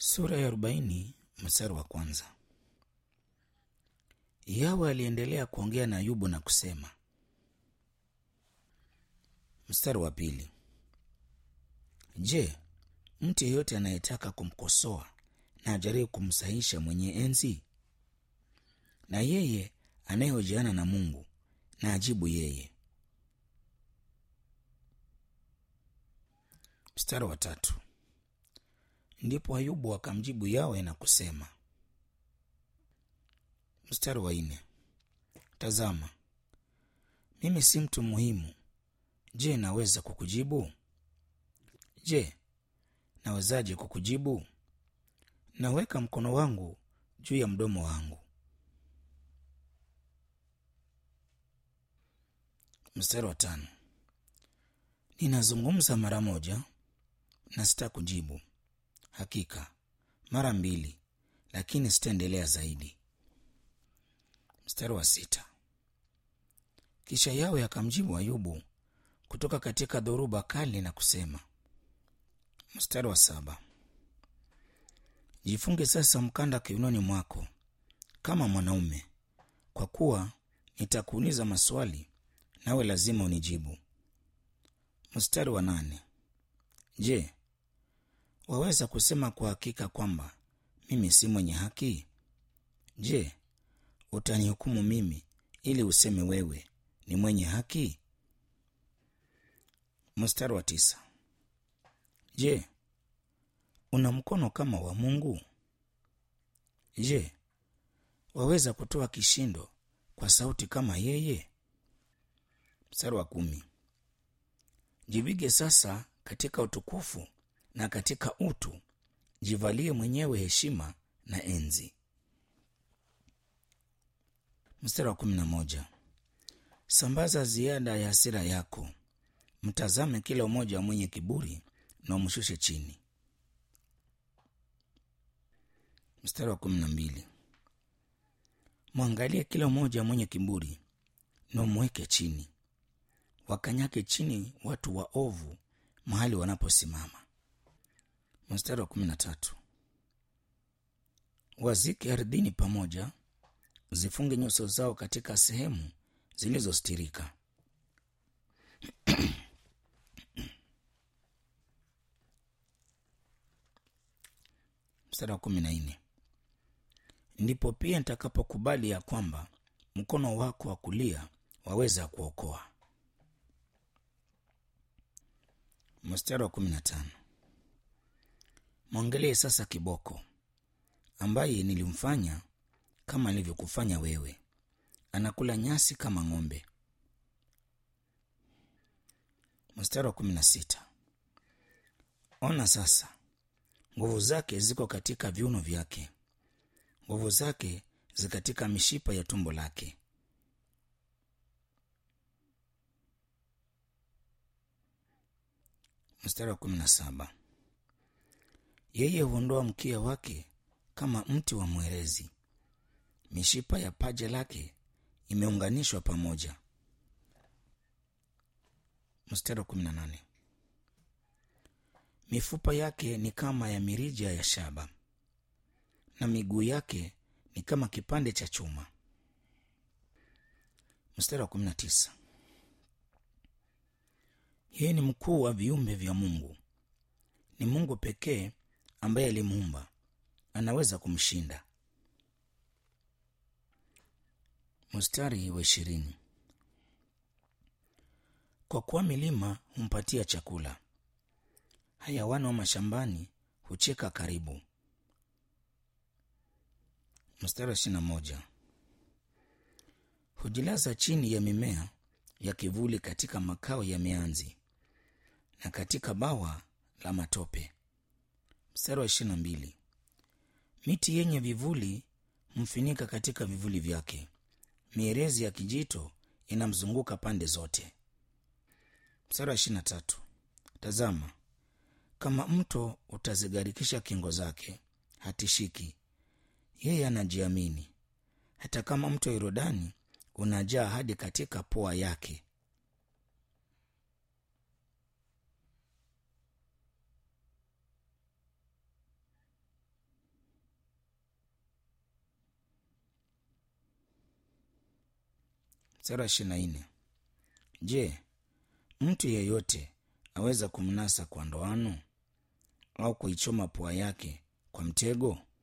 Sura ya 40 mstari wa kwanza. Yawe aliendelea kuongea na Ayubu na kusema. Mstari wa pili. Je, mtu yeyote anayetaka kumkosoa na ajaribu kumsahisha mwenye enzi? Na yeye anayehojiana na Mungu na ajibu yeye. Mstari wa tatu. Ndipo Ayubu akamjibu Yawe na kusema. Mstari wa nne. Tazama, mimi si mtu muhimu. Je, naweza kukujibu? Je, nawezaje kukujibu? Naweka mkono wangu juu ya mdomo wangu. Mstari wa tano. Ninazungumza mara moja na sitakujibu, hakika mara mbili, lakini sitaendelea zaidi. Mstari wa sita. Kisha Yawe akamjibu Ayubu kutoka katika dhoruba kali na kusema. Mstari wa saba. Jifunge sasa mkanda kiunoni mwako kama mwanaume, kwa kuwa nitakuuliza maswali nawe lazima unijibu. Mstari wa nane. Je, waweza kusema kwa hakika kwamba mimi si mwenye haki? Je, utanihukumu mimi ili useme wewe ni mwenye haki? Mstari wa tisa. Je, una mkono kama wa Mungu? Je, waweza kutoa kishindo kwa sauti kama yeye? Mstari wa kumi. Jivige sasa katika utukufu na katika utu, jivalie mwenyewe heshima na enzi. Mstari wa 11. Sambaza ziada ya hasira yako, mtazame kila mmoja mwenye kiburi na umshushe chini. Mstari wa 12. Mwangalie kila mmoja mwenye kiburi na umweke chini, wakanyake chini watu waovu mahali wanaposimama. Mstari wa 13. Wazike ardhini pamoja, zifunge nyuso zao katika sehemu zilizostirika. Mstari wa 14. Ndipo pia nitakapokubali ya kwamba mkono wako wa kulia waweza kuokoa. Mstari wa 15. Mwangalie sasa kiboko ambaye nilimfanya kama nilivyokufanya wewe, anakula nyasi kama ng'ombe. Mstari wa 16. Ona sasa, nguvu zake ziko katika viuno vyake, nguvu zake zi katika mishipa ya tumbo lake. Mstari wa 17. Yeye huondoa mkia wake kama mti wa mwerezi, mishipa ya paja lake imeunganishwa pamoja. Mstari wa 18. Mifupa yake ni kama ya mirija ya shaba, na miguu yake ni kama kipande cha chuma. Mstari wa 19. Yeye ni mkuu wa viumbe vya Mungu, ni Mungu pekee ambaye alimuumba, anaweza kumshinda. Mstari wa 20. Kwa kuwa milima humpatia chakula, hayawani wa mashambani hucheka karibu. Mstari wa 21. Hujilaza chini ya mimea ya kivuli katika makao ya mianzi na katika bawa la matope. Mstari wa 22. Miti yenye vivuli humfinika katika vivuli vyake, mierezi ya kijito inamzunguka pande zote. Mstari wa 23. Tazama, kama mto utazigarikisha kingo zake, hatishiki. Yeye anajiamini, hata kama mto Yordani unajaa hadi katika pua yake. Mstari wa 24. Je, mtu yeyote aweza kumnasa kwa ndoano au kuichoma pua yake kwa mtego?